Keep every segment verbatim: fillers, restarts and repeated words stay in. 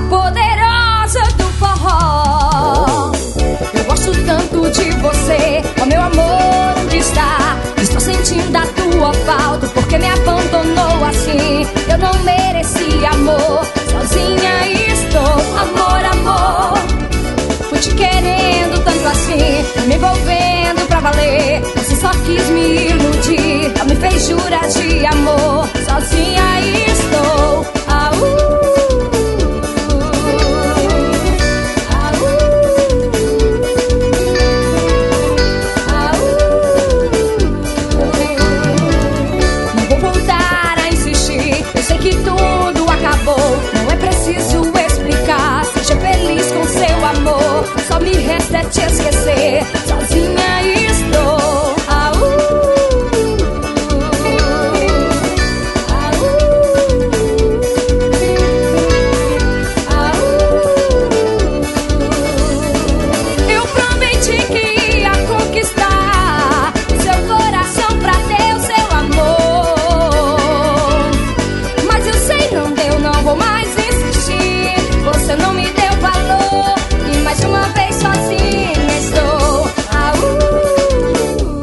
poderosa do forró. Eu gosto tanto de você, ó meu amor, onde está? Estou sentindo a tua falta, porque me abandonou assim. Eu não mereci amor, sozinha estou. Amor, amor, fui te querendo tanto assim, me envolvendo pra valer. Você só quis me iludir, não me fez jurar de amor. Sozinha estou. Ah, uh. Que tudo acabou, não é preciso explicar. Seja feliz com seu amor, só me resta te esquecer. Sozinha estou. Ah, uh, ah, uh, ah, uh. Eu prometi que ia conquistar seu coração pra ter o seu amor. Você não me deu valor e mais uma vez sozinha estou. Ah, uh,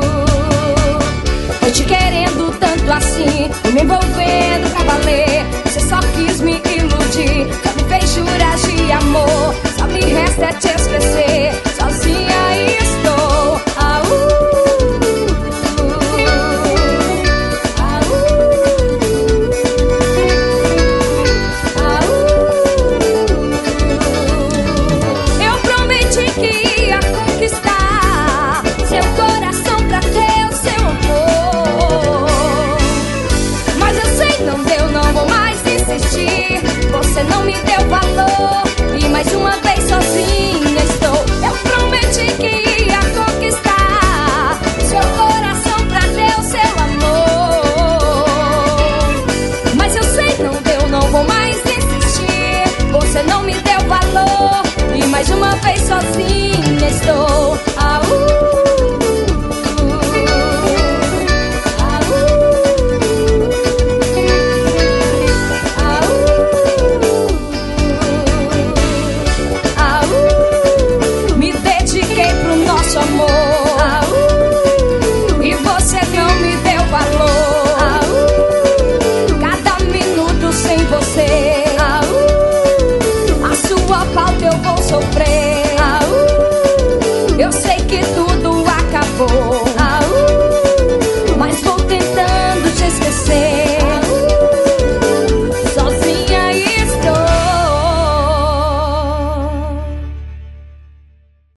eu te querendo tanto assim, me envolvendo pra valer. Você só quis me iludir, só me fez jurar de amor. Só me resta te esquecer. Sozinha estou. Ah, uh, você não me deu valor e mais uma vez sozinha estou. Eu prometi que ia conquistar seu coração pra ter o seu amor, mas eu sei, não deu, não vou mais insistir. Você não me deu valor e mais uma vez sozinha estou.